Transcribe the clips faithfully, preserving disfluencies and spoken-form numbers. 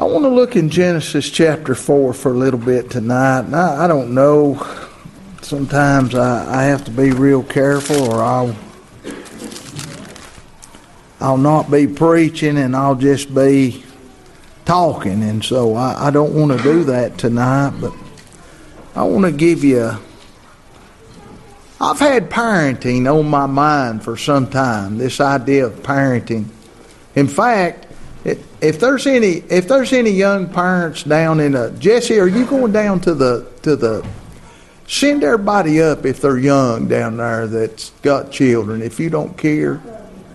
I want to look in Genesis chapter four for a little bit tonight. And I, I don't know. Sometimes I, I have to be real careful, or I'll I'll not be preaching and I'll just be talking. And so I, I don't want to do that tonight. But I want to give you a, I've had parenting on my mind for some time. This idea of parenting. In fact, if there's any if there's any young parents down in a Jesse, are you going down to the to the send everybody up if they're young down there that's got children, if you don't care.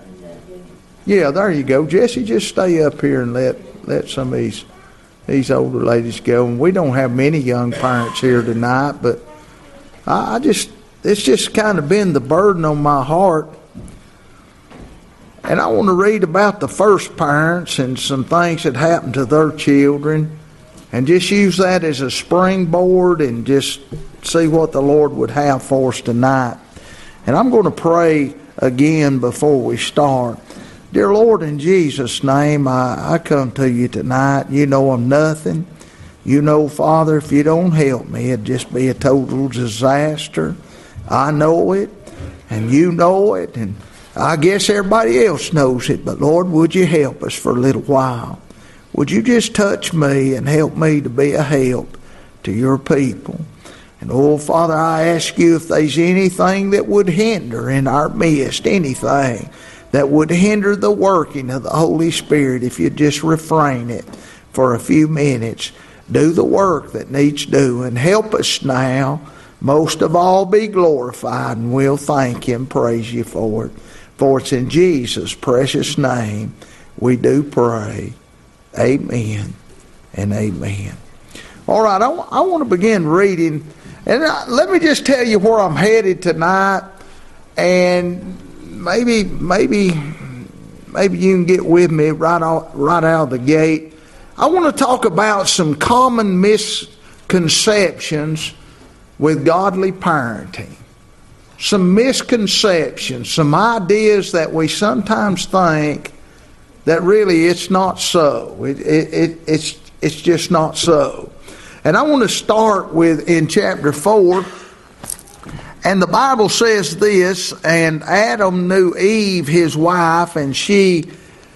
Yeah, there you go. Jesse, just stay up here and let let some of these these older ladies go. And we don't have many young parents here tonight, but I, I just it's just kind of been the burden on my heart. And I want to read about the first parents and some things that happened to their children, and just use that as a springboard and just see what the Lord would have for us tonight. And I'm going to pray again before we start. Dear Lord, in Jesus' name, I, I come to you tonight. You know I'm nothing. You know, Father, if you don't help me, it'd just be a total disaster. I know it, and you know it, and I guess everybody else knows it, but Lord, would you help us for a little while? Would you just touch me and help me to be a help to your people? And oh, Father, I ask you if there's anything that would hinder in our midst, anything that would hinder the working of the Holy Spirit, if you just refrain it for a few minutes. Do the work that needs doing. Help us now. Most of all, be glorified, and we'll thank you and praise you for it. For it's in Jesus' precious name we do pray. Amen and amen. All right, I, w- I want to begin reading. And uh, let me just tell you where I'm headed tonight. And maybe maybe, maybe you can get with me right out, right out of the gate. I want to talk about some common misconceptions with godly parenting. Some misconceptions, some ideas that we sometimes think that really it's not so. It, it, it, it's, it's just not so. And I want to start with in chapter four. And the Bible says this, and Adam knew Eve, his wife, and she,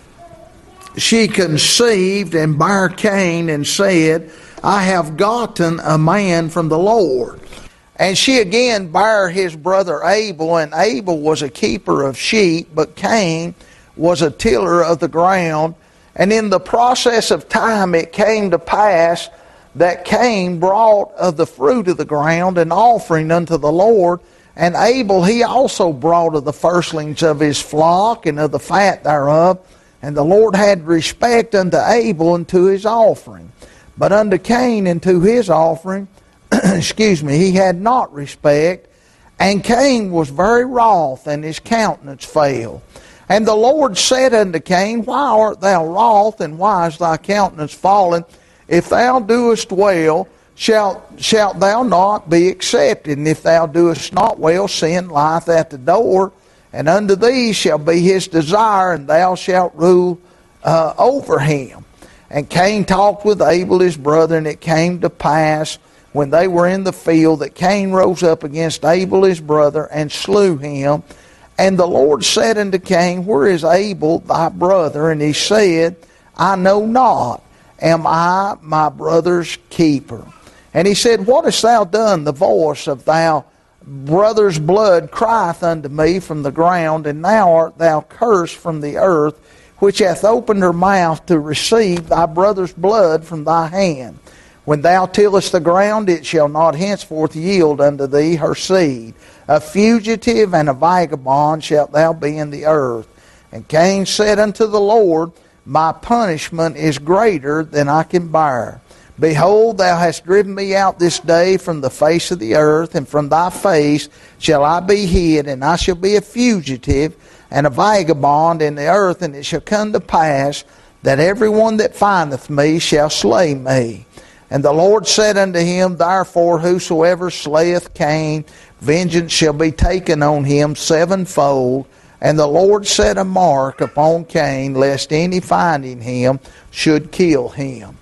she conceived and bare Cain and said, I have gotten a man from the Lord. And she again bare his brother Abel, and Abel was a keeper of sheep, but Cain was a tiller of the ground. And in the process of time it came to pass that Cain brought of the fruit of the ground an offering unto the Lord, and Abel he also brought of the firstlings of his flock and of the fat thereof. And the Lord had respect unto Abel and to his offering, but unto Cain and to his offering, excuse me, he had not respect. And Cain was very wroth, and his countenance fell. And the Lord said unto Cain, Why art thou wroth, and why is thy countenance fallen? If thou doest well, shalt, shalt thou not be accepted. And if thou doest not well, sin lieth at the door, and unto thee shall be his desire, and thou shalt rule uh, over him. And Cain talked with Abel his brother, and it came to pass, when they were in the field, that Cain rose up against Abel his brother, and slew him. And the Lord said unto Cain, Where is Abel thy brother? And he said, I know not. Am I my brother's keeper? And he said, What hast thou done? The voice of thy brother's blood crieth unto me from the ground, and now art thou cursed from the earth, which hath opened her mouth to receive thy brother's blood from thy hand. When thou tillest the ground, it shall not henceforth yield unto thee her seed. A fugitive and a vagabond shalt thou be in the earth. And Cain said unto the Lord, My punishment is greater than I can bear. Behold, thou hast driven me out this day from the face of the earth, and from thy face shall I be hid, and I shall be a fugitive and a vagabond in the earth. And it shall come to pass that every one that findeth me shall slay me. And the Lord said unto him, Therefore whosoever slayeth Cain, vengeance shall be taken on him sevenfold. And the Lord set a mark upon Cain, lest any finding him should kill him.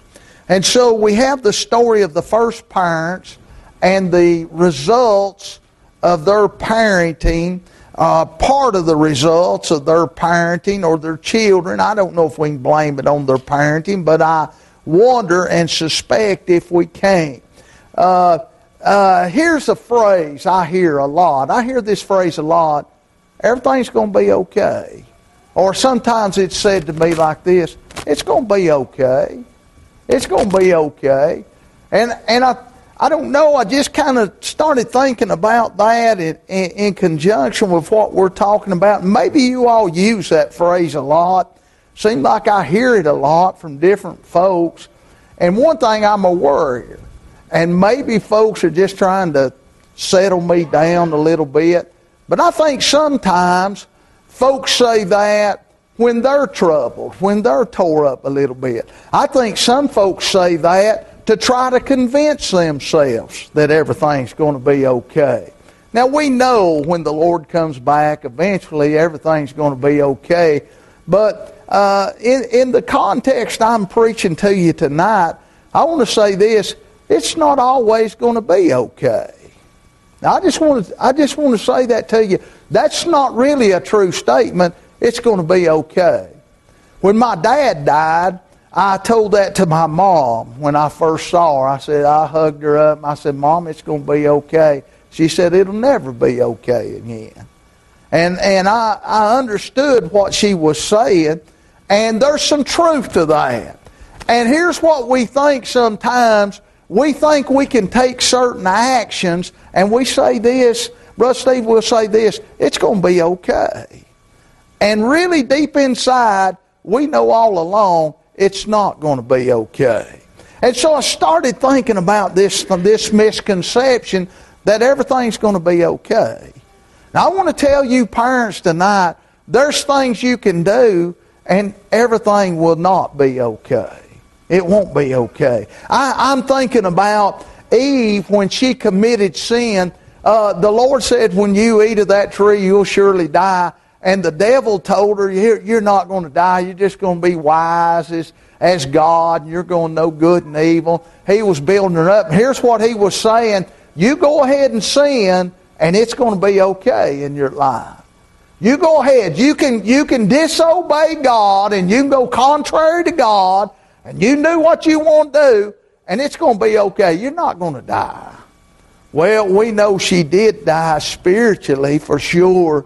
And so we have the story of the first parents and the results of their parenting, uh, part of the results of their parenting or their children. I don't know if we can blame it on their parenting, but I wonder and suspect if we can. Uh, uh, here's a phrase I hear a lot. I hear this phrase a lot. Everything's going to be okay. Or sometimes it's said to me like this, it's going to be okay. It's going to be okay. And and I I don't know, I just kind of started thinking about that in, in, in conjunction with what we're talking about. Maybe you all use that phrase a lot. Seems like I hear it a lot from different folks. And one thing, I'm a worrier. And maybe folks are just trying to settle me down a little bit. But I think sometimes folks say that when they're troubled, when they're tore up a little bit. I think some folks say that to try to convince themselves that everything's going to be okay. Now, we know when the Lord comes back, eventually everything's going to be okay. But uh, in, in the context I'm preaching to you tonight, I want to say this, it's not always going to be okay. Now, I just want to, I just want to say that to you. That's not really a true statement. It's going to be okay. When my dad died, I told that to my mom when I first saw her. I said, I hugged her up and I said, Mom, it's going to be okay. She said, it'll never be okay again. And and I, I understood what she was saying, and there's some truth to that. And here's what we think sometimes. We think we can take certain actions, and we say this, Brother Steve will say this, it's going to be okay. And really deep inside, we know all along it's not going to be okay. And so I started thinking about this, this misconception that everything's going to be okay. Now I want to tell you parents tonight, there's things you can do and everything will not be okay. It won't be okay. I, I'm thinking about Eve when she committed sin. Uh, the Lord said, when you eat of that tree, you'll surely die. And the devil told her, you're, you're not going to die. You're just going to be wise as, as God. And you're going to know good and evil. He was building her up. And here's what he was saying. You go ahead and sin, and it's going to be okay in your life. You go ahead. You can, you can disobey God, and you can go contrary to God, and you do what you want to do, and it's going to be okay. You're not going to die. Well, we know she did die spiritually for sure.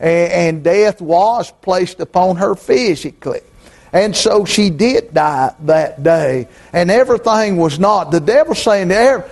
And death was placed upon her physically. And so she did die that day. And everything was not. The devil's saying,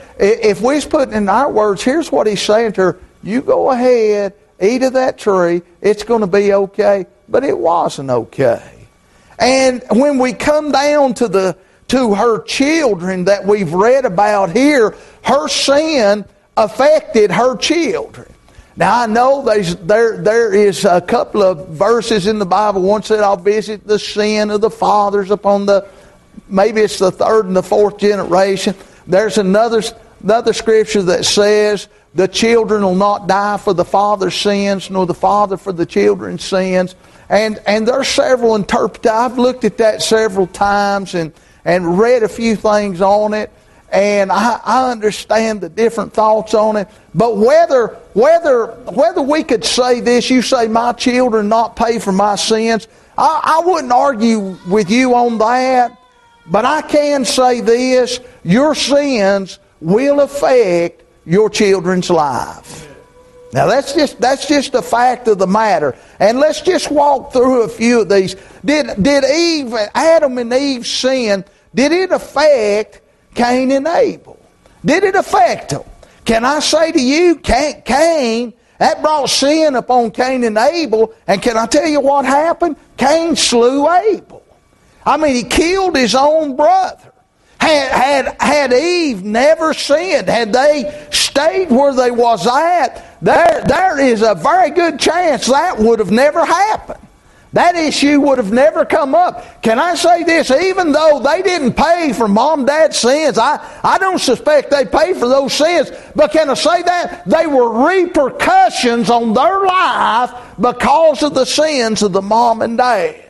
if we're putting in our words, here's what he's saying to her. You go ahead, eat of that tree. It's going to be okay. But it wasn't okay. And when we come down to the to her children that we've read about here, her sin affected her children. Now I know there's, there there is a couple of verses in the Bible. One said, I'll visit the sin of the fathers upon the, maybe it's the third and the fourth generation. There's another, another scripture that says, the children will not die for the father's sins, nor the father for the children's sins. And and there's several interpretations. I've looked at that several times and, and read a few things on it. And I, I understand the different thoughts on it. But whether whether whether we could say this, you say my children not pay for my sins, I, I wouldn't argue with you on that. But I can say this, your sins will affect your children's life. Now that's just that's just a fact of the matter. And let's just walk through a few of these. Did did Eve, Adam and Eve's sin, did it affect Cain and Abel? Did it affect them? Can I say to you, Cain, that brought sin upon Cain and Abel, and can I tell you what happened? Cain slew Abel. I mean, he killed his own brother. Had, had, had Eve never sinned, had they stayed where they was at, there, there is a very good chance that would have never happened. That issue would have never come up. Can I say this? Even though they didn't pay for mom and dad's sins, I, I don't suspect they paid for those sins, but can I say that? They were repercussions on their life because of the sins of the mom and dad.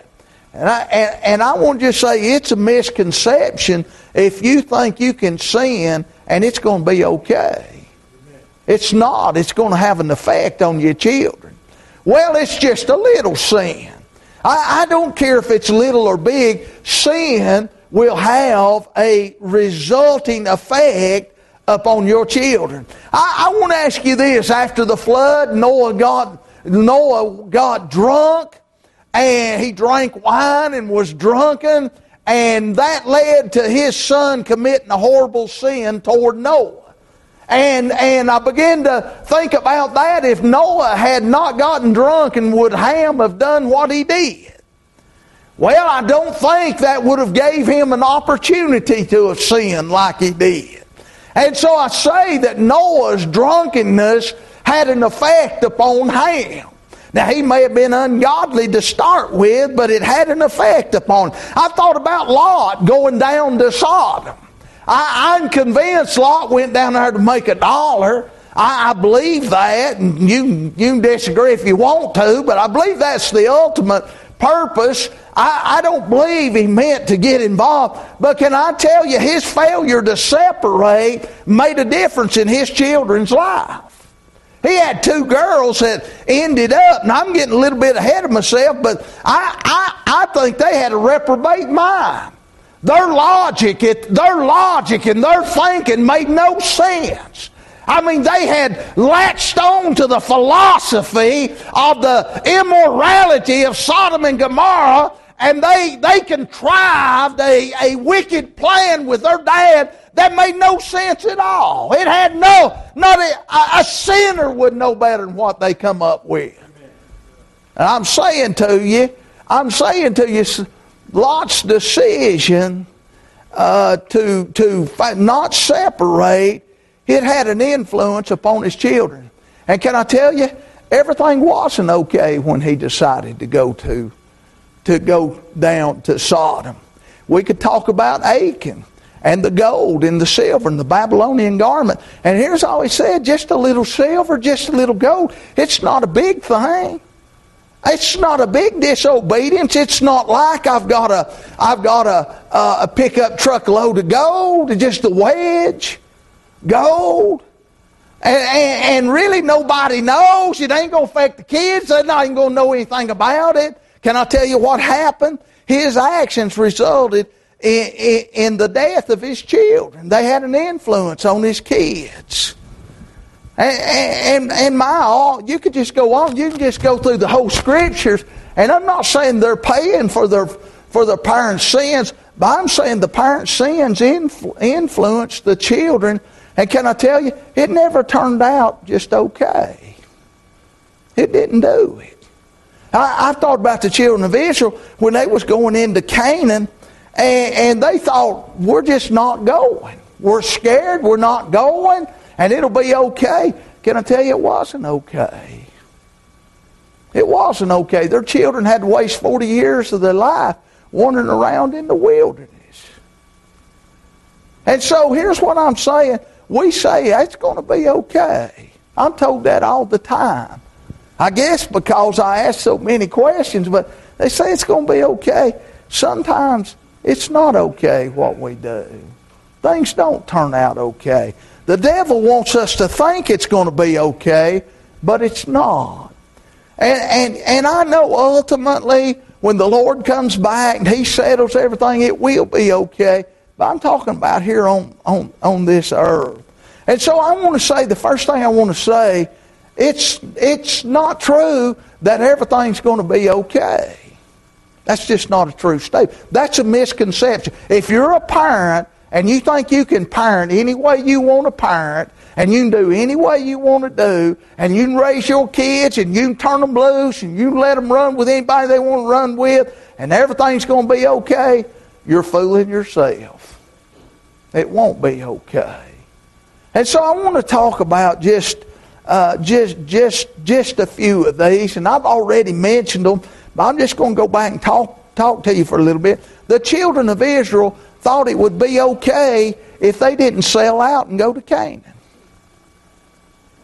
And I, and, and I want to just say it's a misconception if you think you can sin and it's going to be okay. It's not. It's going to have an effect on your children. Well, it's just a little sin. I, I don't care if it's little or big. Sin will have a resulting effect upon your children. I, I want to ask you this. After the flood, Noah got, Noah got drunk. And he drank wine and was drunken, and that led to his son committing a horrible sin toward Noah. And and I began to think about that. If Noah had not gotten drunk, and would Ham have done what he did? Well, I don't think that would have gave him an opportunity to have sinned like he did. And so I say that Noah's drunkenness had an effect upon Ham. Now, he may have been ungodly to start with, but it had an effect upon him. I thought about Lot going down to Sodom. I, I'm convinced Lot went down there to make a dollar. I, I believe that, and you, you can disagree if you want to, but I believe that's the ultimate purpose. I, I don't believe he meant to get involved. But can I tell you, his failure to separate made a difference in his children's life. He had two girls that ended up, and I'm getting a little bit ahead of myself, but I, I, I think they had a reprobate mind. Their logic, it, their logic and their thinking made no sense. I mean, they had latched on to the philosophy of the immorality of Sodom and Gomorrah, and they, they contrived a, a wicked plan with their dad that made no sense at all. It had no, not a, a sinner would know better than what they come up with. And I'm saying to you, I'm saying to you, Lot's decision uh, to, to not separate, it had an influence upon his children. And can I tell you, everything wasn't okay when he decided to go to, to go down to Sodom. We could talk about Achan and the gold and the silver and the Babylonian garment. And here's all he said, just a little silver, just a little gold. It's not a big thing. It's not a big disobedience. It's not like I've got a, I've got a, a pickup truckload of gold, just a wedge. Gold. And, and, and really nobody knows. It ain't going to affect the kids. They're not even going to know anything about it. Can I tell you what happened? His actions resulted In, in, in the death of his children. They had an influence on his kids. And, and, and my all, you could just go on, you can just go through the whole scriptures, and I'm not saying they're paying for their for their parents' sins, but I'm saying the parents' sins influ, influenced the children. And can I tell you, it never turned out just okay. It didn't do it. I, I thought about the children of Israel when they was going into Canaan. And, and they thought, we're just not going. We're scared, we're not going, and it'll be okay. Can I tell you, it wasn't okay. It wasn't okay. Their children had to waste forty years of their life wandering around in the wilderness. And so here's what I'm saying. We say it's going to be okay. I'm told that all the time. I guess because I ask so many questions, but they say it's going to be okay. Sometimes it's not okay what we do. Things don't turn out okay. The devil wants us to think it's going to be okay, but it's not. And, and, and I know ultimately when the Lord comes back and He settles everything, it will be okay. But I'm talking about here on, on, on this earth. And so I want to say, the first thing I want to say, it's, it's not true that everything's going to be okay. That's just not a true statement. That's a misconception. If you're a parent and you think you can parent any way you want to parent, and you can do any way you want to do, and you can raise your kids, and you can turn them loose, and you can let them run with anybody they want to run with, and everything's going to be okay, you're fooling yourself. It won't be okay. And so I want to talk about just, uh, just, just, just a few of these, and I've already mentioned them. But I'm just going to go back and talk, talk to you for a little bit. The children of Israel thought it would be okay if they didn't sell out and go to Canaan.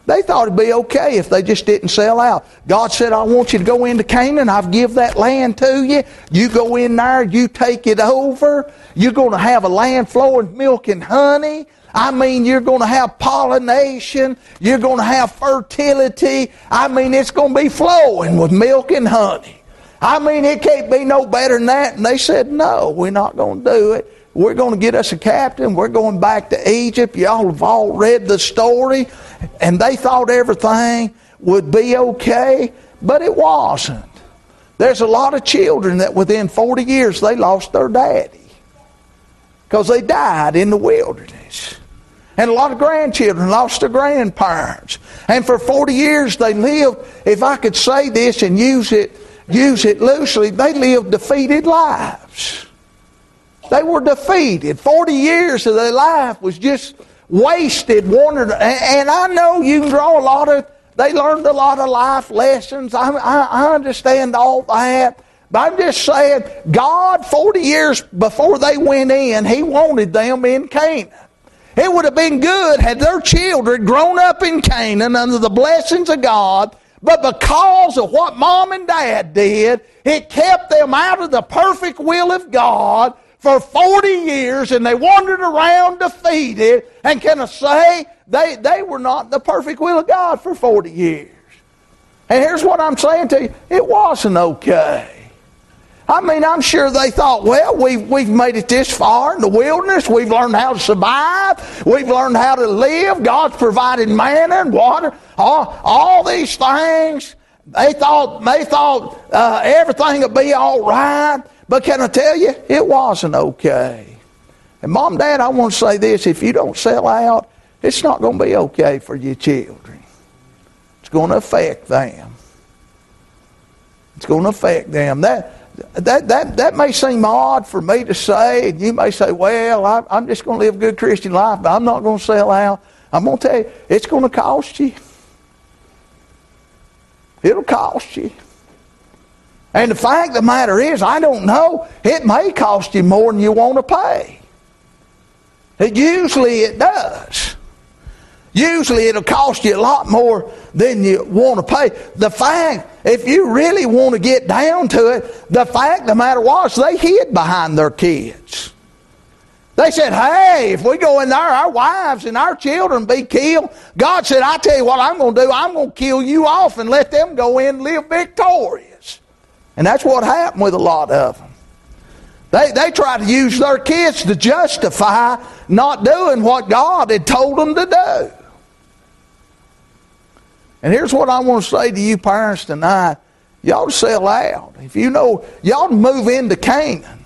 They thought it'd be okay if they just didn't sell out. God said, I want you to go into Canaan. I've give that land to you. You go in there. You take it over. You're going to have a land flowing with milk and honey. I mean, you're going to have pollination. You're going to have fertility. I mean, it's going to be flowing with milk and honey. I mean, it can't be no better than that. And they said, no, we're not going to do it. We're going to get us a captain. We're going back to Egypt. Y'all have all read the story. And they thought everything would be okay, but it wasn't. There's a lot of children that within forty years they lost their daddy because they died in the wilderness. And a lot of grandchildren lost their grandparents. And for forty years they lived, if I could say this and use it, use it loosely, they lived defeated lives. They were defeated. forty years of their life was just wasted, wondered. And I know you can draw a lot of, they learned a lot of life lessons. I, I, I understand all that. But I'm just saying, God, forty years before they went in, He wanted them in Canaan. It would have been good had their children grown up in Canaan under the blessings of God. But because of what Mom and Dad did, it kept them out of the perfect will of God for forty years, and they wandered around defeated. And can I say, they, they were not in the perfect will of God for forty years. And here's what I'm saying to you. It wasn't okay. I mean, I'm sure they thought, well, we've, we've made it this far in the wilderness. We've learned how to survive. We've learned how to live. God's provided manna and water. All, all these things. They thought, they thought uh, everything would be all right. But can I tell you, it wasn't okay. And Mom and Dad, I want to say this. If you don't sell out, it's not going to be okay for your children. It's going to affect them. It's going to affect them. That that that that may seem odd for me to say, and you may say, well, I, I'm just going to live a good Christian life, but I'm not going to sell out. I'm going to tell you, it's going to cost you. It'll cost you. And the fact of the matter is, I don't know, it may cost you more than you want to pay. It usually it does. Usually it'll cost you a lot more than you want to pay. The fact, if you really want to get down to it, the fact of the matter was they hid behind their kids. They said, hey, if we go in there, our wives and our children be killed. God said, I tell you what I'm going to do. I'm going to kill you off and let them go in and live victorious. And that's what happened with a lot of them. They, they tried to use their kids to justify not doing what God had told them to do. And here's what I want to say to you parents tonight. You ought to sell out. If you know, you ought to move into Canaan.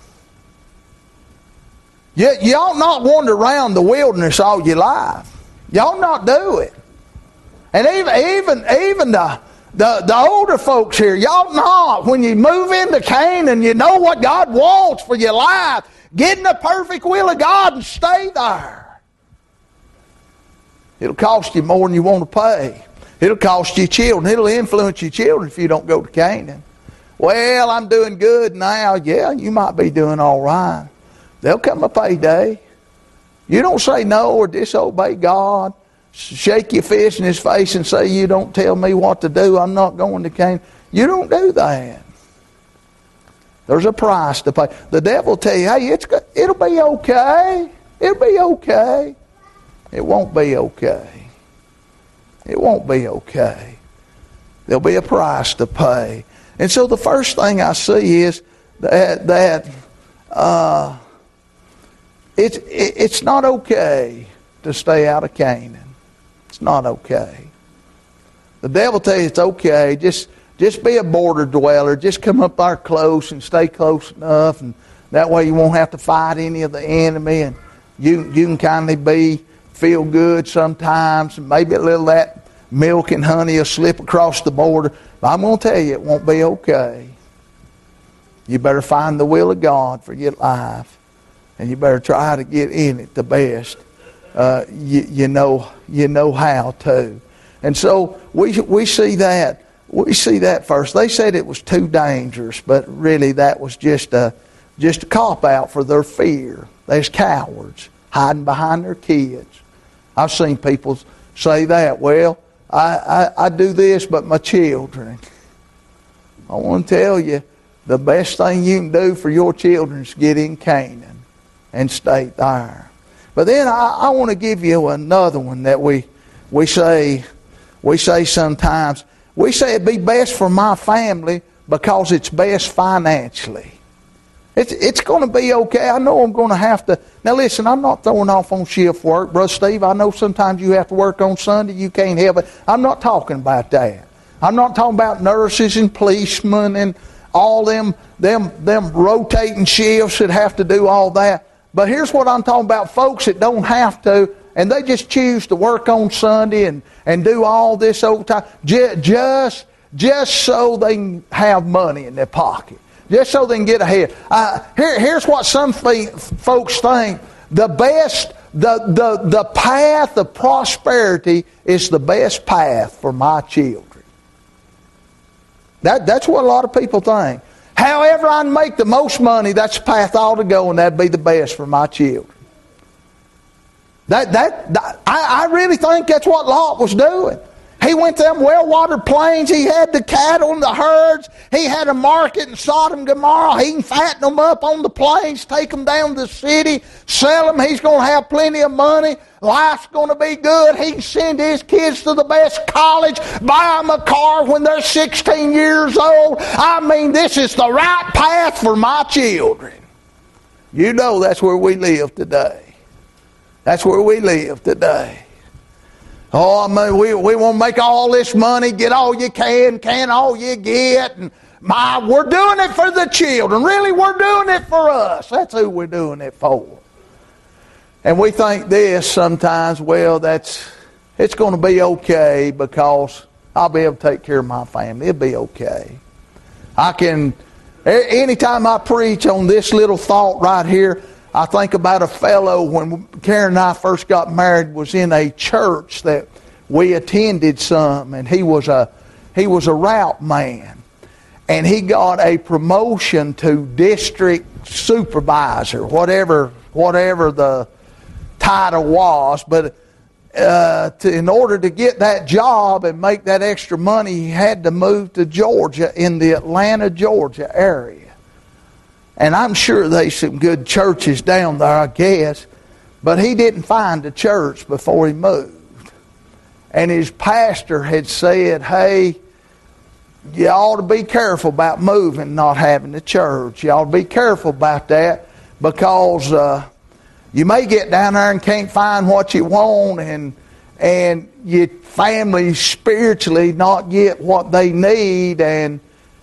You, you ought not wander around the wilderness all your life. You ought not do it. And even, even, even the, the, the older folks here, you ought not, when you move into Canaan, you know what God wants for your life. Get in the perfect will of God and stay there. It'll cost you more than you want to pay. It'll cost you children. It'll influence your children if you don't go to Canaan. Well, I'm doing good now. Yeah, you might be doing all right. There'll come a payday. You don't say no or disobey God. Shake your fist in His face and say, you don't tell me what to do. I'm not going to Canaan. You don't do that. There's a price to pay. The devil will tell you, hey, it's good. It'll be okay. It'll be okay. It won't be okay. It won't be okay. There'll be a price to pay. And so the first thing I see is that that uh, it's it, it's not okay to stay out of Canaan. It's not okay. The devil tells you it's okay. Just just be a border dweller. Just come up there close and stay close enough, and that way you won't have to fight any of the enemy, and you you can kind of be feel good sometimes, and maybe a little of that milk and honey will slip across the border. But I'm going to tell you, it won't be okay. You better find the will of God for your life, and you better try to get in it the best uh, you, you know you know how to. And so we we see that we see that first. They said it was too dangerous, but really that was just a just a cop out for their fear. They're cowards hiding behind their kids. I've seen people say that. Well, I, I, I do this, but my children. I want to tell you, the best thing you can do for your children is get in Canaan and stay there. But then I, I want to give you another one that we we say we say sometimes. We say it'd be best for my family because it's best financially. It's it's going to be okay. I know I'm going to have to. Now listen, I'm not throwing off on shift work. Brother Steve, I know sometimes you have to work on Sunday. You can't help it. I'm not talking about that. I'm not talking about nurses and policemen and all them, them, them rotating shifts that have to do all that. But here's what I'm talking about, folks that don't have to, and they just choose to work on Sunday and, and do all this overtime just, just, just so they can have money in their pocket. Just so they can get ahead. Uh, here, here's what some folks think. The best, the, the, the path of prosperity is the best path for my children. That, that's what a lot of people think. However I make the most money, that's the path I ought to go, and that'd be the best for my children. That, that, that I, I really think that's what Lot was doing. He went to them well-watered plains. He had the cattle and the herds. He had a market in Sodom and Gomorrah. He can fatten them up on the plains, take them down to the city, sell them. He's going to have plenty of money. Life's going to be good. He can send his kids to the best college, buy them a car when they're sixteen years old. I mean, this is the right path for my children. You know that's where we live today. That's where we live today. Oh, I mean, we, we want to make all this money, get all you can, can all you get. And my, we're doing it for the children. Really, we're doing it for us. That's who we're doing it for. And we think this sometimes, well, that's it's going to be okay because I'll be able to take care of my family. It'll be okay. I can, anytime I preach on this little thought right here, I think about a fellow when Karen and I first got married was in a church that we attended some, and he was a he was a route man, and he got a promotion to district supervisor, whatever whatever the title was. But uh, to, in order to get that job and make that extra money, he had to move to Georgia, in the Atlanta, Georgia area. And I'm sure there's some good churches down there, I guess. But he didn't find a church before he moved. And his pastor had said, hey, you ought to be careful about moving, not having a church. You ought to be careful about that because uh, you may get down there and can't find what you want, and and your family spiritually not get what they need, and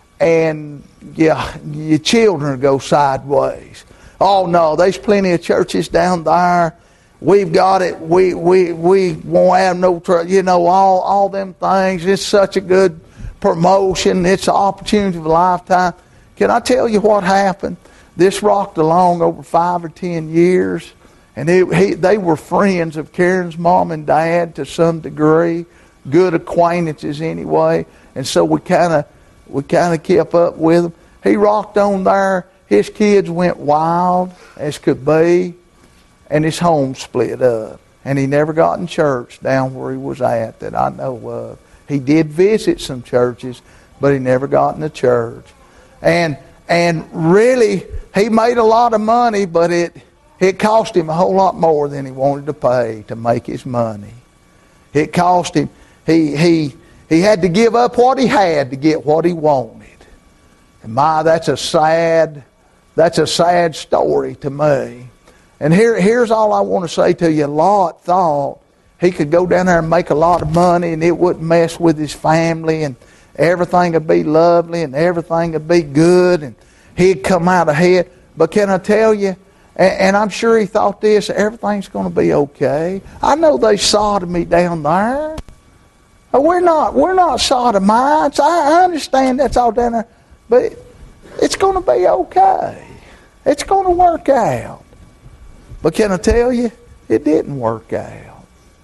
and yeah, your children go sideways. Oh no, there's plenty of churches down there. We've got it. We we we won't have no trouble. You know, all all them things. It's such a good promotion. It's an opportunity of a lifetime. Can I tell you what happened? This rocked along over five or ten years, and it, he, they were friends of Karen's mom and dad to some degree, good acquaintances anyway. And so we kind of we kind of kept up with him. He rocked on there. His kids went wild as could be, and his home split up. And he never got in church down where he was at that I know of. He did visit some churches, but he never got in the church. And and really, he made a lot of money, but it it cost him a whole lot more than he wanted to pay to make his money. It cost him. He he he had to give up what he had to get what he wanted. And my, that's a sad, that's a sad story to me. And here, here's all I want to say to you. Lot thought he could go down there and make a lot of money, and it wouldn't mess with his family, and everything would be lovely, and everything would be good, and he'd come out ahead. But can I tell you, and, and I'm sure he thought this, everything's going to be okay. I know they sodomy down there. We're not, we're not sodomites. I, I understand that's all down there. But it's going to be okay. It's going to work out. But can I tell you, it didn't work out.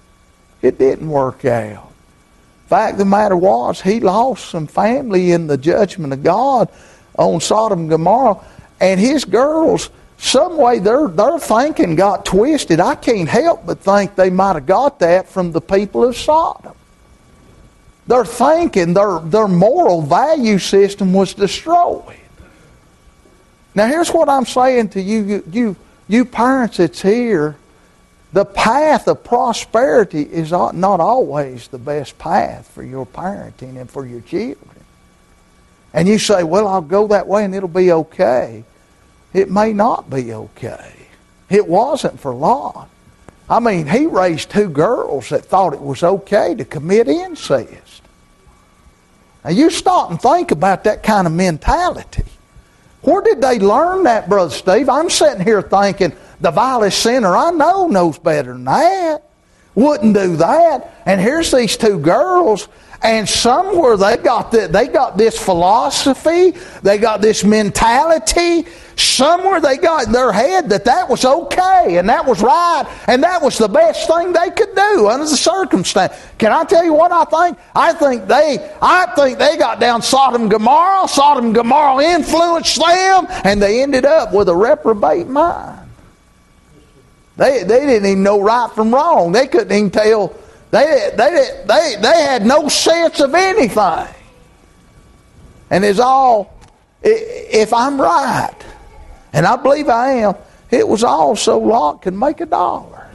It didn't work out. The fact of the matter was, he lost some family in the judgment of God on Sodom and Gomorrah. And his girls, some way their, their thinking got twisted. I can't help but think they might have got that from the people of Sodom. Their thinking, their, their moral value system was destroyed. Now here's what I'm saying to you, you, you, you parents that's here. The path of prosperity is not always the best path for your parenting and for your children. And you say, well, I'll go that way and it'll be okay. It may not be okay. It wasn't for Lot. I mean, he raised two girls that thought it was okay to commit incest. Now you stop and think about that kind of mentality. Where did they learn that, Brother Steve? I'm sitting here thinking, the vilest sinner I know knows better than that. Wouldn't do that. And here's these two girls, and somewhere they got the, they got this philosophy, they got this mentality. Somewhere they got in their head that that was okay and that was right and that was the best thing they could do under the circumstance. Can I tell you what I think? I think they, I think they got down Sodom and Gomorrah. Sodom and Gomorrah influenced them, and they ended up with a reprobate mind. They they didn't even know right from wrong. They couldn't even tell. They they they they had no sense of anything. And it's all, if I'm right, and I believe I am, it was all so Lot could make a dollar.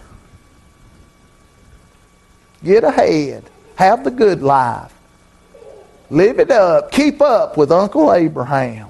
Get ahead. Have the good life. Live it up. Keep up with Uncle Abraham.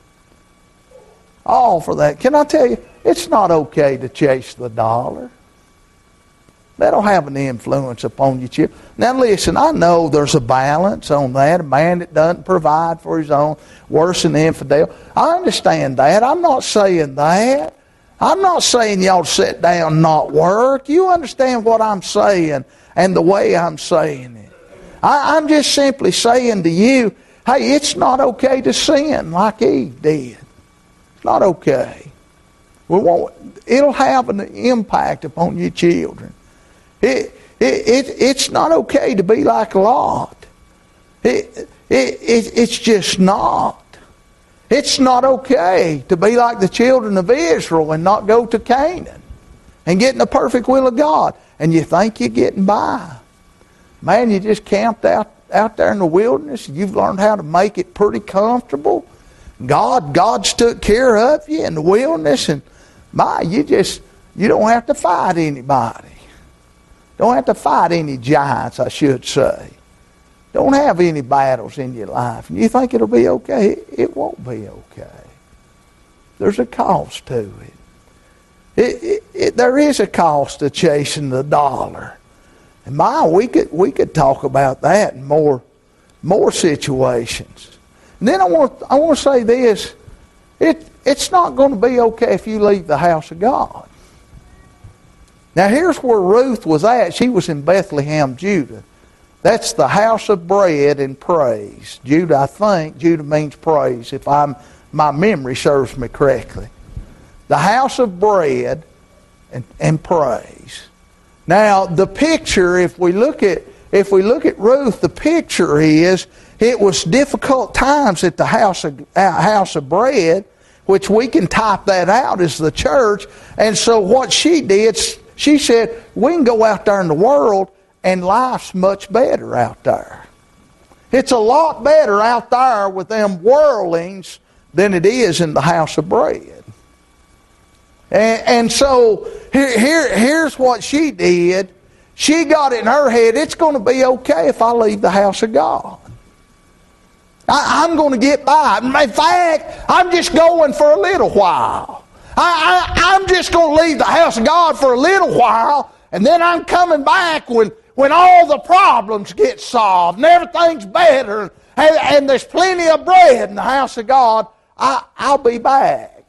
All for that. Can I tell you, it's not okay to chase the dollar. That'll have an influence upon your children. Now listen, I know there's a balance on that. A man that doesn't provide for his own, worse than the infidel. I understand that. I'm not saying that. I'm not saying y'all sit down and not work. You understand what I'm saying and the way I'm saying it. I, I'm just simply saying to you, hey, it's not okay to sin like Eve did. It's not okay. We won't, it'll have an impact upon your children. It, it, it, it's not okay to be like Lot. It, it, it, it's just not. It's not okay to be like the children of Israel and not go to Canaan and get in the perfect will of God. And you think you're getting by. Man, you just camped out, out there in the wilderness. You've learned how to make it pretty comfortable. God, God's took care of you in the wilderness, and my, you just, you don't have to fight anybody. Don't have to fight any giants, I should say. Don't have any battles in your life. And you think it'll be okay? It, it won't be okay. There's a cost to it. It, it, it. There is a cost to chasing the dollar. And my, we could we could talk about that in more more situations. And then I want I want to say this: it it's not going to be okay if you leave the house of God. Now here's where Ruth was at. She was in Bethlehem, Judah. That's the house of bread and praise. Judah, I think, Judah means praise, if I'm my memory serves me correctly. The house of bread and, and praise. Now the picture, if we look at if we look at Ruth, the picture is it was difficult times at the house of uh, house of bread, which we can type that out as the church. And so what she did, she said, we can go out there in the world and life's much better out there. It's a lot better out there with them worldlings than it is in the house of bread. And, and so here, here, here's what she did. She got it in her head, it's going to be okay if I leave the house of God. I, I'm going to get by. In fact, I'm just going for a little while. I, I, I'm just going to leave the house of God for a little while, and then I'm coming back when, when all the problems get solved and everything's better and, and there's plenty of bread in the house of God. I, I'll be back.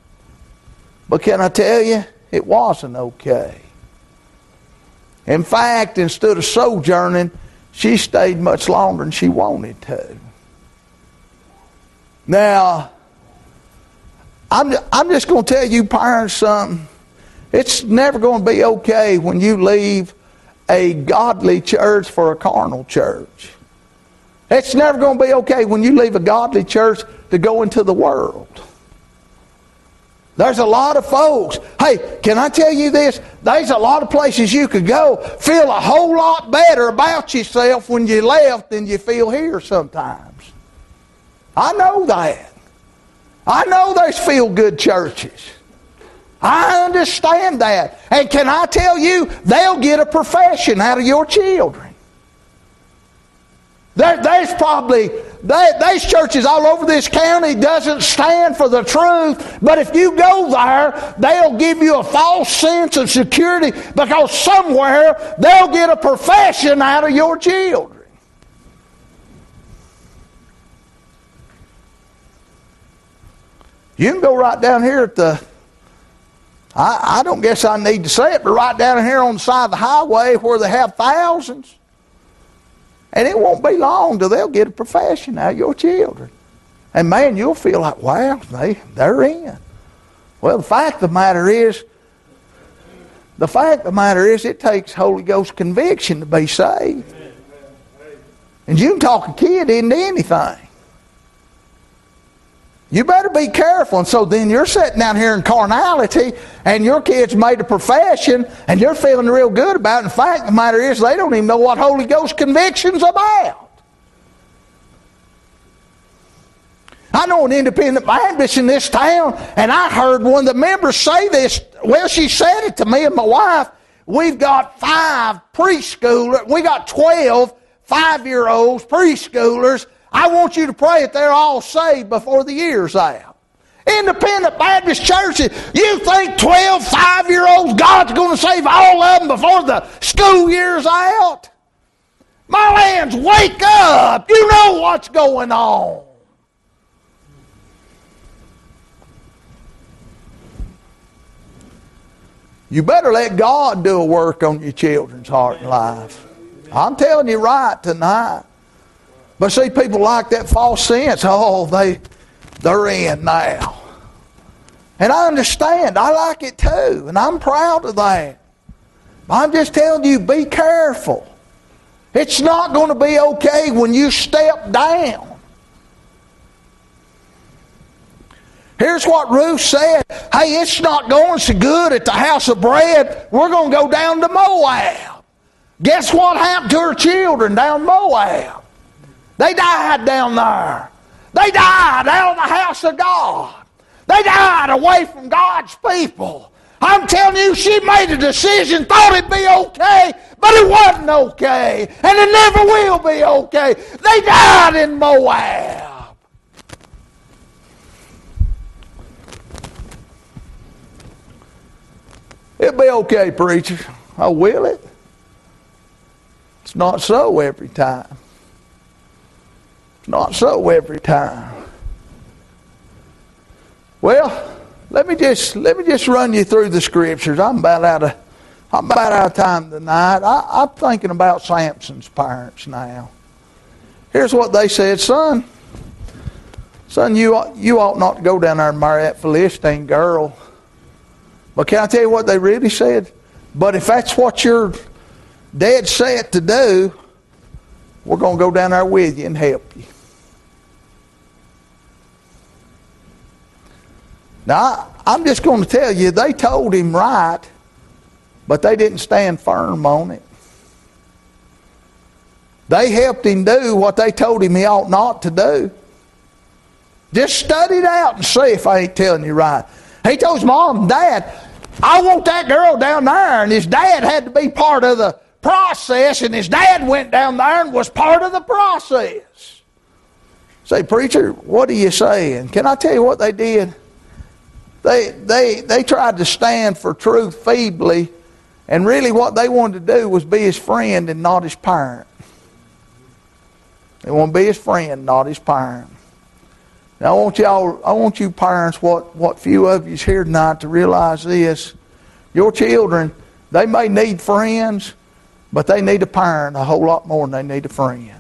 But can I tell you, it wasn't okay. In fact, instead of sojourning, she stayed much longer than she wanted to. Now, I'm, I'm just going to tell you parents something. It's never going to be okay when you leave a godly church for a carnal church. It's never going to be okay when you leave a godly church to go into the world. There's a lot of folks. Hey, can I tell you this? There's a lot of places you could go, feel a whole lot better about yourself when you left than you feel here sometimes. I know that. I know there's feel-good churches. I understand that. And can I tell you, they'll get a profession out of your children. There, there's probably, there, there's churches all over this county doesn't stand for the truth, but if you go there, they'll give you a false sense of security because somewhere they'll get a profession out of your children. You can go right down here at the, I, I don't guess I need to say it, but right down here on the side of the highway where they have thousands. And it won't be long till they'll get a profession out of your children. And man, you'll feel like, wow, they, they're in. Well, the fact of the matter is, the fact of the matter is it takes Holy Ghost conviction to be saved. And you can talk a kid into anything. You better be careful. And so then you're sitting down here in carnality and your kid's made a profession and you're feeling real good about it. And the fact of the matter is they don't even know what Holy Ghost conviction's about. I know an independent Baptist in this town, and I heard one of the members say this. Well, she said it to me and my wife. We've got five preschoolers. We got twelve five-year-olds, preschoolers. I want you to pray that they're all saved before the year's out. Independent Baptist churches, you think twelve five-year-olds, God's going to save all of them before the school year's out? My lands, wake up. You know what's going on. You better let God do a work on your children's heart and life. I'm telling you right tonight. But see, people like that false sense. Oh, they, they're in now. And I understand. I like it too. And I'm proud of that. I'm just telling you, be careful. It's not going to be okay when you step down. Here's what Ruth said. Hey, it's not going so good at the house of bread. We're going to go down to Moab. Guess what happened to her children down Moab? They died down there. They died out of the house of God. They died away from God's people. I'm telling you, she made a decision, thought it'd be okay, but it wasn't okay. And it never will be okay. They died in Moab. It'll be okay, preacher. Oh, will it? It's not so every time. Not so every time. Well, let me just let me just run you through the scriptures. I'm about out of I'm about out of time tonight. I, I'm thinking about Samson's parents now. Here's what they said, son. Son, you you ought not to go down there and marry that Philistine girl. But can I tell you what they really said? But if that's what your dad said to do, we're going to go down there with you and help you. Now, I'm just going to tell you, they told him right, but they didn't stand firm on it. They helped him do what they told him he ought not to do. Just study it out and see if I ain't telling you right. He told his mom and dad, I want that girl down there, and his dad had to be part of the process, and his dad went down there and was part of the process. Say, preacher, what are you saying? Can I tell you what they did? They, they, they tried to stand for truth feebly, and really what they wanted to do was be his friend and not his parent. They want to be his friend, not his parent. Now I want y'all, I want you parents, what, what few of you's here tonight, to realize this. Your children, they may need friends, but they need a parent a whole lot more than they need a friend.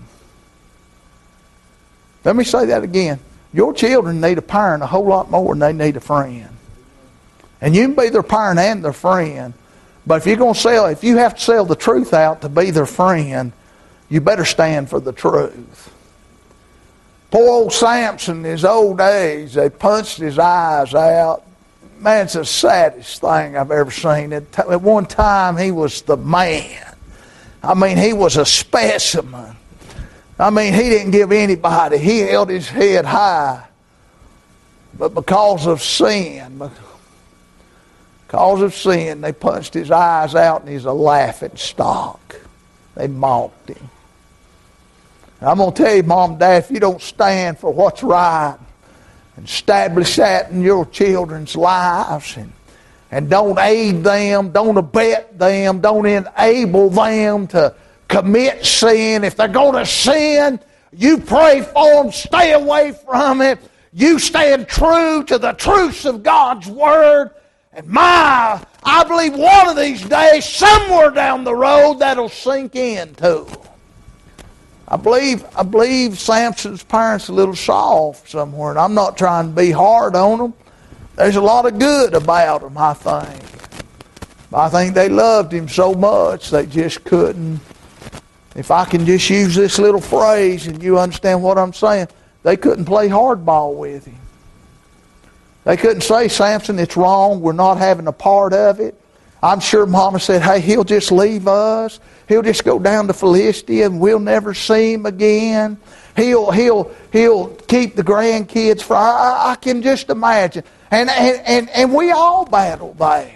Let me say that again. Your children need a parent a whole lot more than they need a friend. And you can be their parent and their friend. But if you're going to sell, if you have to sell the truth out to be their friend, you better stand for the truth. Poor old Samson in his old days, they punched his eyes out. man, it's the saddest thing I've ever seen. At, at one time, he was the man. I mean, he was a specimen. I mean, he didn't give anybody. He held his head high. But because of sin, because of sin, they punched his eyes out and he's a laughing stock. They mocked him. And I'm going to tell you, Mom and Dad, if you don't stand for what's right and establish that in your children's lives and, and don't aid them, don't abet them, don't enable them to commit sin. If they're going to sin, you pray for them, stay away from it. You stand true to the truths of God's Word. And my, I believe one of these days, somewhere down the road, that'll sink into them. I believe, I believe Samson's parents are a little soft somewhere, and I'm not trying to be hard on them. There's a lot of good about them, I think. I think they loved him so much they just couldn't. If I can just use this little phrase and you understand what I'm saying, they couldn't play hardball with him. They couldn't say, Samson, it's wrong. We're not having a part of it. I'm sure Mama said, hey, he'll just leave us. He'll just go down to Philistia and we'll never see him again. He'll he'll he'll keep the grandkids for I, I can just imagine. And and, and, and we all battled that.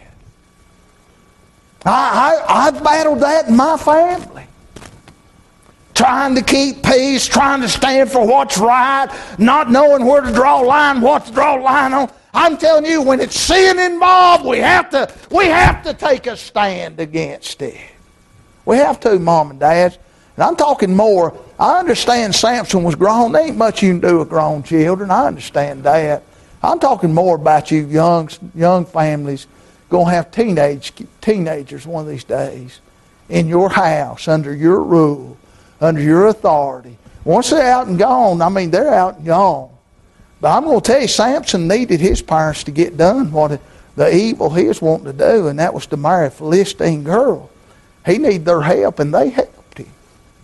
I, I I've battled that in my family. Trying to keep peace, trying to stand for what's right, not knowing where to draw a line, what to draw a line on. I'm telling you, when it's sin involved, we have to we have to take a stand against it. We have to, Mom and Dad. And I'm talking more. I understand Samson was grown. There ain't much you can do with grown children. I understand that. I'm talking more about you young young families going to have teenage teenagers one of these days in your house, under your rule, under your authority. Once they're out and gone, I mean, they're out and gone. But I'm going to tell you, Samson needed his parents to get done what the evil he was wanting to do, and that was to marry a Philistine girl. He needed their help, and they helped him.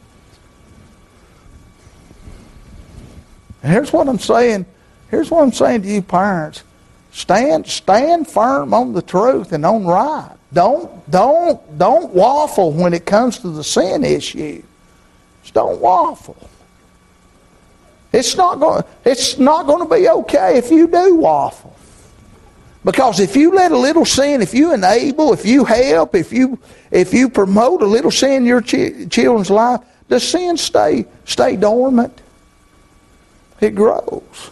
And here's what I'm saying. Here's what I'm saying to you parents. Stand, stand firm on the truth and on right. Don't, don't, don't waffle when it comes to the sin issue. Just don't waffle. It's not going. It's not going to be okay if you do waffle. Because if you let a little sin, if you enable, if you help, if you if you promote a little sin in your ch- children's life, does sin stay stay dormant? It grows.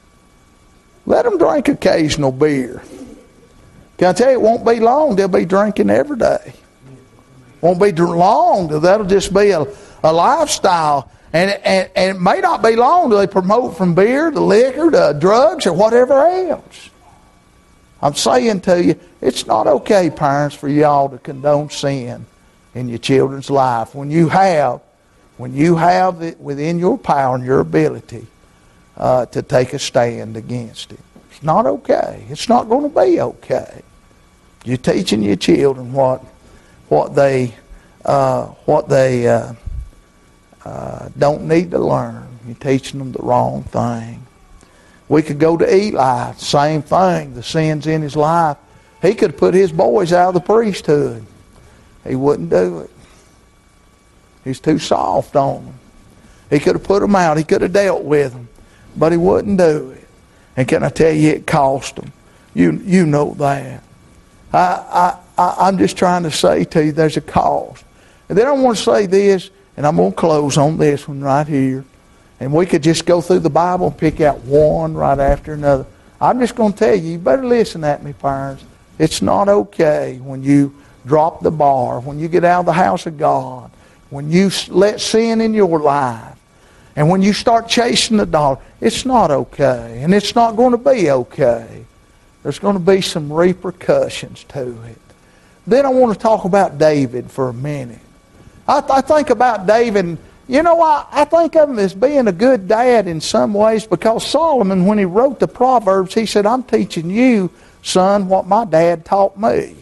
Let them drink occasional beer. Can I tell you, it won't be long they'll be drinking every day. Won't be long till that'll just be a, a lifestyle. And, and, and it may not be long till they promote from beer to liquor to drugs or whatever else. I'm saying to you, it's not okay, parents, for y'all to condone sin in your children's life. When you have, when you have it within your power and your ability uh, to take a stand against it. It's not okay. It's not going to be okay. You're teaching your children what what they uh, what they uh, uh, don't need to learn. You're teaching them the wrong thing. We could go to Eli, same thing. The sins in his life. He could put his boys out of the priesthood. He wouldn't do it. He's too soft on them. He could have put them out. He could have dealt with them. But he wouldn't do it. And can I tell you, it cost him. You you know that. I, I, I, I'm just trying to say to you, there's a cost. And then I want to say this, and I'm going to close on this one right here. And we could just go through the Bible and pick out one right after another. I'm just going to tell you, you better listen at me, parents. It's not okay when you drop the bar, when you get out of the house of God, when you let sin in your life, and when you start chasing the dollar. It's not okay, and it's not going to be okay. There's going to be some repercussions to it. Then I want to talk about David for a minute. I, th- I think about David. You know, I, I think of him as being a good dad in some ways, because Solomon, when he wrote the Proverbs, he said, I'm teaching you, son, what my dad taught me.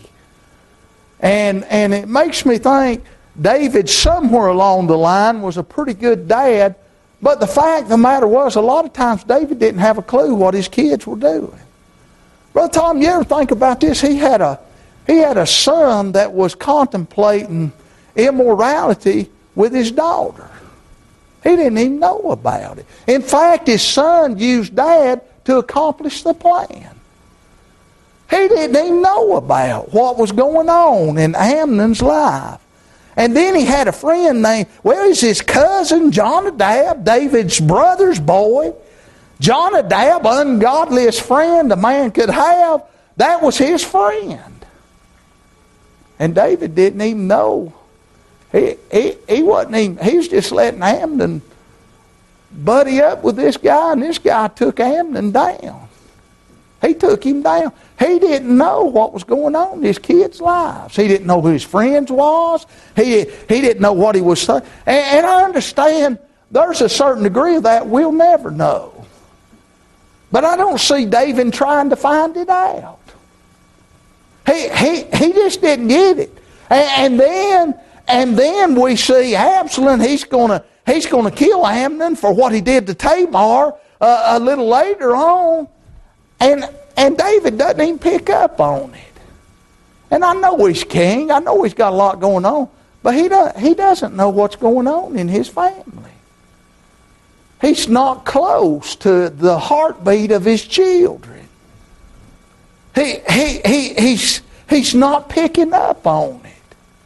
And, and it makes me think David, somewhere along the line, was a pretty good dad. But the fact of the matter was, a lot of times David didn't have a clue what his kids were doing. Brother Tom, you ever think about this? He had a he had a son that was contemplating immorality with his daughter. He didn't even know about it. In fact, his son used Dad to accomplish the plan. He didn't even know about what was going on in Amnon's life. And then he had a friend named, well, he's his cousin, Jonadab, David's brother's boy. Jonadab, ungodliest friend a man could have, that was his friend. And David didn't even know. He, he, he wasn't even, he was just letting Amnon buddy up with this guy, and this guy took Amnon down. He took him down. He didn't know what was going on in his kids' lives. He didn't know who his friends was. He, he didn't know what he was saying. And, and I understand there's a certain degree of that we'll never know. But I don't see David trying to find it out. He, he, he just didn't get it. And, and then and then we see Absalom, he's going to he's gonna kill Amnon for what he did to Tamar uh, a little later on. And and David doesn't even pick up on it. And I know he's king. I know he's got a lot going on. But he, does, he doesn't know what's going on in his family. He's not close to the heartbeat of his children. He, he, he, he's, he's not picking up on it.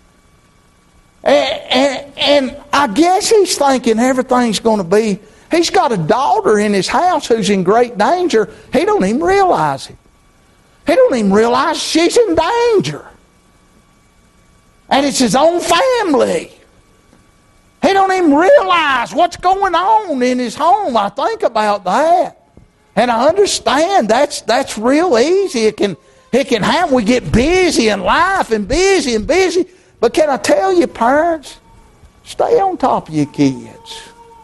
And, and, and I guess he's thinking everything's going to be... He's got a daughter in his house who's in great danger. He don't even realize it. He don't even realize she's in danger. And it's his own family. He don't even realize what's going on in his home. I think about that. And I understand that's that's real easy. It can, it can happen. We get busy in life and busy and busy. But can I tell you, parents, stay on top of your kids.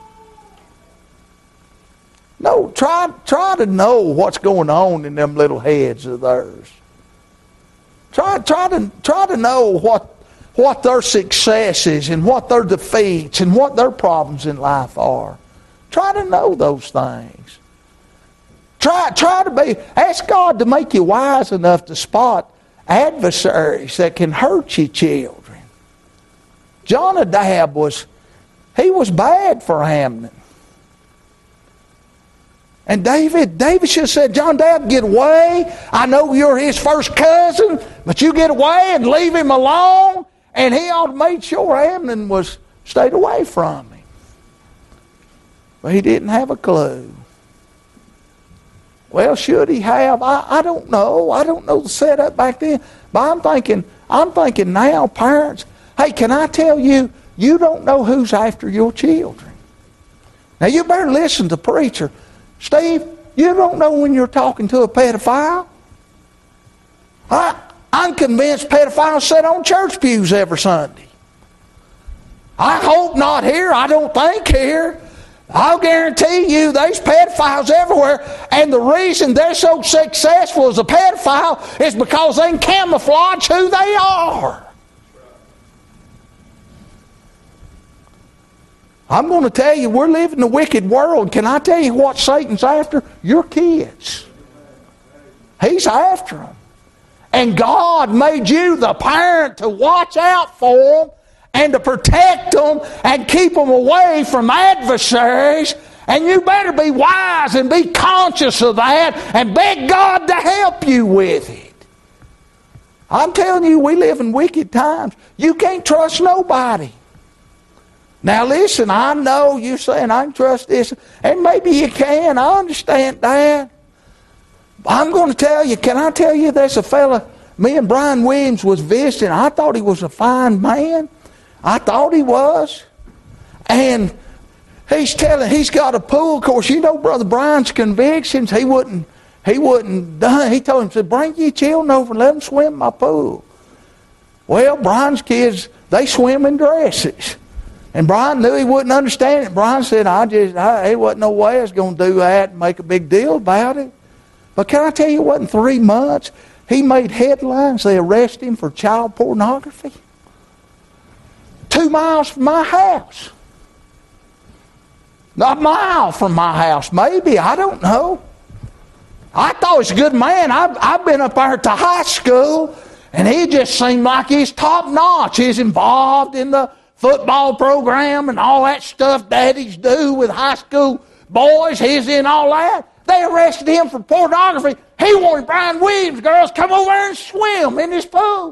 No, try try to know what's going on in them little heads of theirs. Try try to try to know what what their successes and what their defeats and what their problems in life are. Try to know those things. Try try to be ask God to make you wise enough to spot adversaries that can hurt your children. Jonadab was he was bad for Amnon. And David, David should have said, Jonadab, get away. I know you're his first cousin, but you get away and leave him alone. And he ought to make sure Amnon was stayed away from him. But he didn't have a clue. Well, should he have? I, I don't know. I don't know the setup back then. But I'm thinking, I'm thinking now, parents, hey, can I tell you, you don't know who's after your children. Now you better listen to preacher. Steve, you don't know when you're talking to a pedophile. I, I'm convinced pedophiles sit on church pews every Sunday. I hope not here. I don't think here. I'll guarantee you there's pedophiles everywhere. And the reason they're so successful as a pedophile is because they can camouflage who they are. I'm going to tell you, we're living in a wicked world. Can I tell you what Satan's after? Your kids. He's after them. And God made you the parent to watch out for them and to protect them and keep them away from adversaries. And you better be wise and be conscious of that and beg God to help you with it. I'm telling you, we live in wicked times. You can't trust nobody. Now listen, I know you're saying I can trust this, and maybe you can. I understand that. I'm going to tell you, can I tell you there's a fella, me and Brian Williams was visiting. I thought he was a fine man. I thought he was. And he's telling, he's got a pool. Of course, you know Brother Brian's convictions. He wouldn't, he wouldn't done. He told him, said, bring your children over and let them swim in my pool. Well, Brian's kids, they swim in dresses. And Brian knew he wouldn't understand it. Brian said, I just, I, there wasn't no way I was going to do that and make a big deal about it. But can I tell you, it wasn't three months. He made headlines. They arrested him for child pornography. Two miles from my house. Not a mile from my house, maybe. I don't know. I thought he was a good man. I've, I've been up there to high school, and he just seemed like he's top notch. He's involved in the football program and all that stuff daddies do with high school boys. He's in all that. They arrested him for pornography. He wanted Brian Williams girls come over and swim in his pool.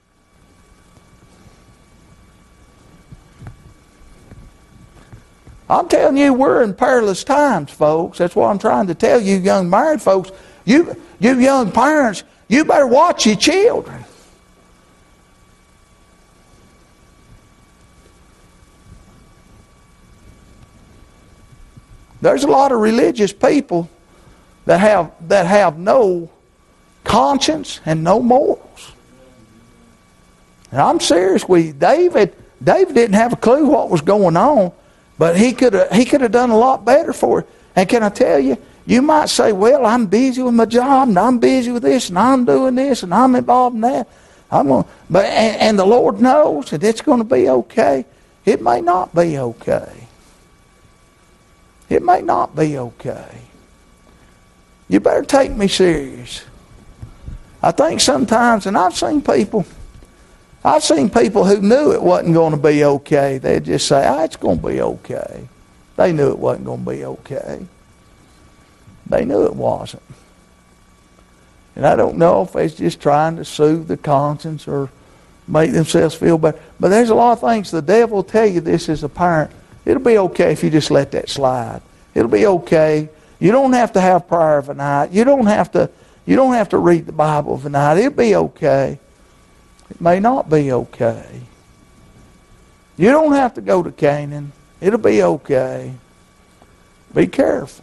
I'm telling you, we're in perilous times, folks. That's what I'm trying to tell you young married folks. You, you young parents, you better watch your children. There's a lot of religious people that have that have no conscience and no morals. And I'm serious with you. David, David didn't have a clue what was going on, but he could have he could have done a lot better for it. And can I tell you, you might say, well, I'm busy with my job, and I'm busy with this, and I'm doing this, and I'm involved in that. I'm gonna, but and, and the Lord knows that it's going to be okay. It may not be okay. It may not be okay. You better take me serious. I think sometimes, and I've seen people, I've seen people who knew it wasn't going to be okay. They'd just say, ah, it's going to be okay. They knew it wasn't going to be okay. They knew it wasn't. And I don't know if they're just trying to soothe the conscience or make themselves feel better. But there's a lot of things the devil will tell you this as a parent. It'll be okay if you just let that slide. It'll be okay. You don't have to have prayer of a night. You don't have to, you don't have to read the Bible of a night. It'll be okay. It may not be okay. You don't have to go to Canaan. It'll be okay. Be careful.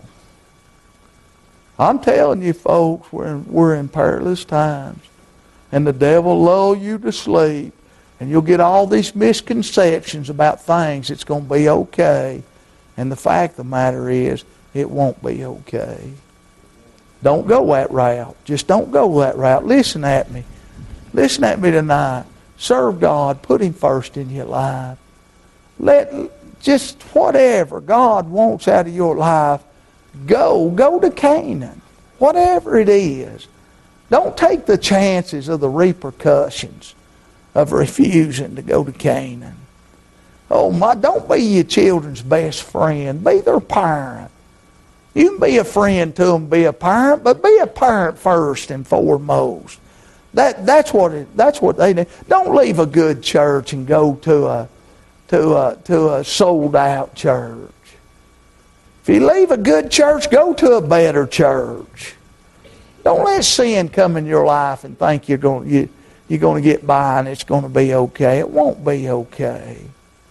I'm telling you, folks, we're in, we're in perilous times. And the devil will lull you to sleep. And you'll get all these misconceptions about things. It's going to be okay. And the fact of the matter is, it won't be okay. Don't go that route. Just don't go that route. Listen at me. Listen at me tonight. Serve God. Put Him first in your life. Let just whatever God wants out of your life, go. Go to Canaan. Whatever it is. Don't take the chances of the repercussions of refusing to go to Canaan. Oh my, don't be your children's best friend. Be their parent. You can be a friend to them, be a parent, but be a parent first and foremost. That that's what it, that's what they need. Don't leave a good church and go to a to a to a sold out church. If you leave a good church, go to a better church. Don't let sin come in your life and think you're going you you're going to get by and it's going to be okay. It won't be okay.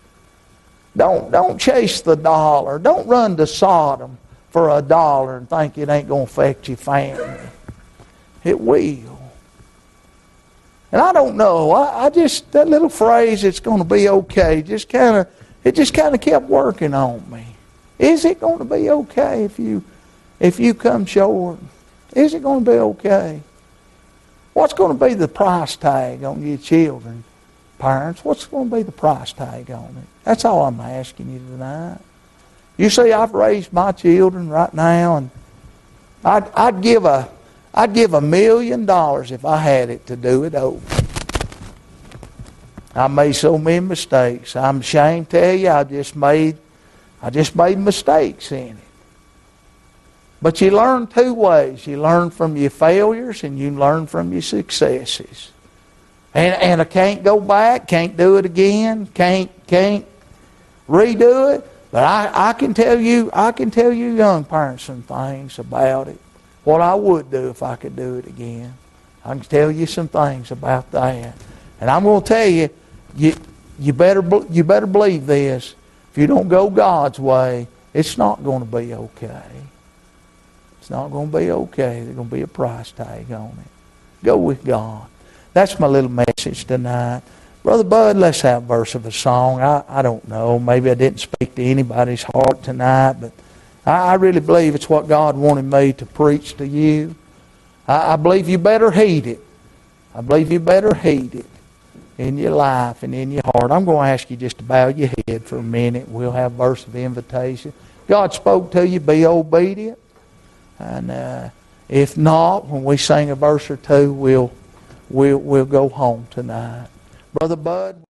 Don't don't chase the dollar. Don't run to Sodom for a dollar and think it ain't going to affect your family. It will. And I don't know. I, I just, that little phrase, it's going to be okay, just kind of, it just kind of kept working on me. Is it going to be okay if you, if you come short? Is it going to be okay? What's going to be the price tag on your children, parents? What's going to be the price tag on it? That's all I'm asking you tonight. You see, I've raised my children right now, and I'd, I'd give a, I'd give a million dollars if I had it to do it over. I made so many mistakes. I'm ashamed to tell you, I just made, I just made mistakes in it. But you learn two ways. You learn from your failures, and you learn from your successes. And and I can't go back, can't do it again, can't can't redo it. But I, I can tell you, I can tell you young parents some things about it. What I would do if I could do it again. I can tell you some things about that. And I'm going to tell you, you you better you better believe this. If you don't go God's way, it's not going to be okay. It's not going to be okay. There's going to be a price tag on it. Go with God. That's my little message tonight. Brother Bud, let's have a verse of a song. I, I don't know. Maybe I didn't speak to anybody's heart tonight, but I, I really believe it's what God wanted me to preach to you. I, I believe you better heed it. I believe you better heed it in your life and in your heart. I'm going to ask you just to bow your head for a minute. We'll have a verse of invitation. God spoke to you. Be obedient. And uh, If not, when we sing a verse or two, we'll we'll we'll go home tonight. Brother Bud.